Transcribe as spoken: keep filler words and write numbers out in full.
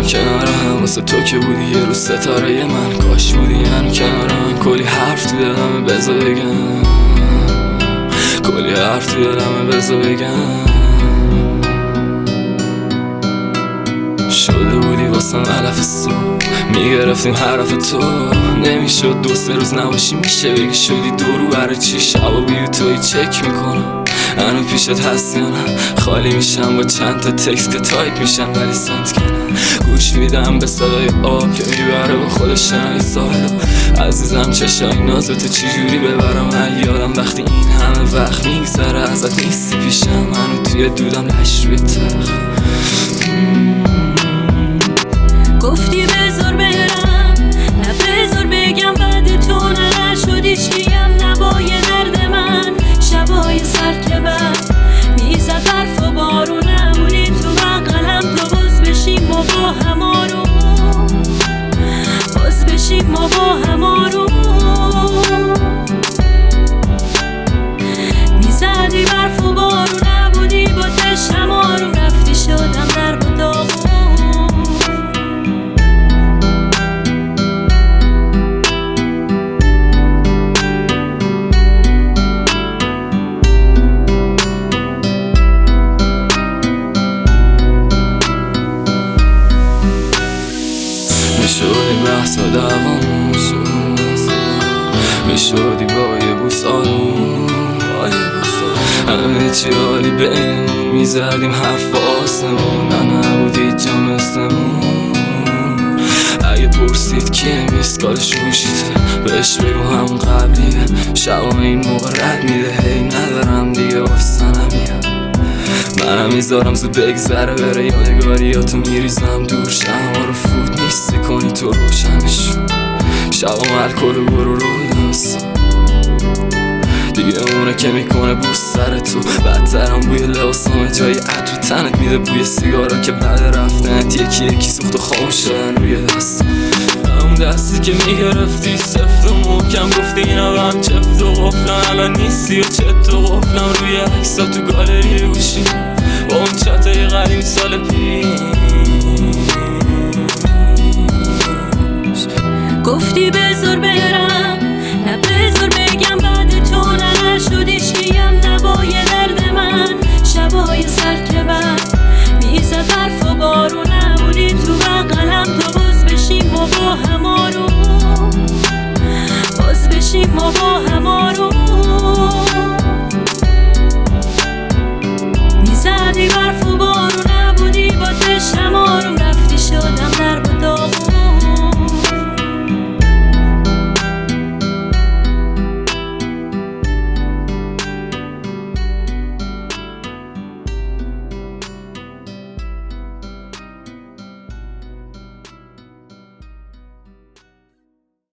الان کنارم واسه تو که بودی یه روز ستاره من. کاش بودی هنو کنارم. کلی حرف تو دلمه بذار بگم، کلی حرف تو دلمه بذار بگم. شده بودی واسم علف صبح، میگرفتیم حرف تو. نمیشد دو سه روز نباشی میشه بگی شدی دورو برای چی؟ شبا بیو توی چک میکنم هنو پیشت هست یا نه؟ خالی میشم با چند تا تکست که تایپ میشن ولی سنت کنه. گوش میدم به صدای آب که میبره با خودش شنای ساحل. عزیزم چشای نازتو چجوری ببرم من یادم وقتی این همه وقت میگذره ازت نیستی پیشم. هنو توی دودم لش روی تخت. گفتی بذار برم، نه بذار بگم بعد تو نشد هیچکیم نوای درد من. شبای سر که بر میزد برف و بارونمونی تو بغلم تا باز بشیم ما با هم آروم، باز بشیم ما با هم آروم. میزدی برف و بارونمونی با دشتم آروم رفتی شدم در و داغون. میشدی بحث و دوامون، میشدی با یه بوس آروم. همه چی حالی بینمون، میزدیم حرف آسمون. نه نبودی جا مثلمون. اگه پرسید کیه میسکالش گوشیته بهش بگو همون قبلیه. شبا این موقع رد میده هی ندارم دیگه واسنمیه. منم میذارم زود بگذره بره یادگاریاتو میریزم دور. شما رو فوت نیستی کنی تو روشنش شبا الکل و برو رو دست دیگه اونه که میکنه بوس سر تو. بدترم بوی لباسام جای عطر تنت میده بوی سیگارا که بعد رفتنت یکی یکی سوخت و خاموش شدن روی دست. همون دستی که میگرفتی سفت و محکم گفتی اینا به هم چفت و قفلن. الان نیستی و چت و قفلم روی عکسا تو گالری گوشی با اون چتای قدیم سال پیش. گفتی بذار برم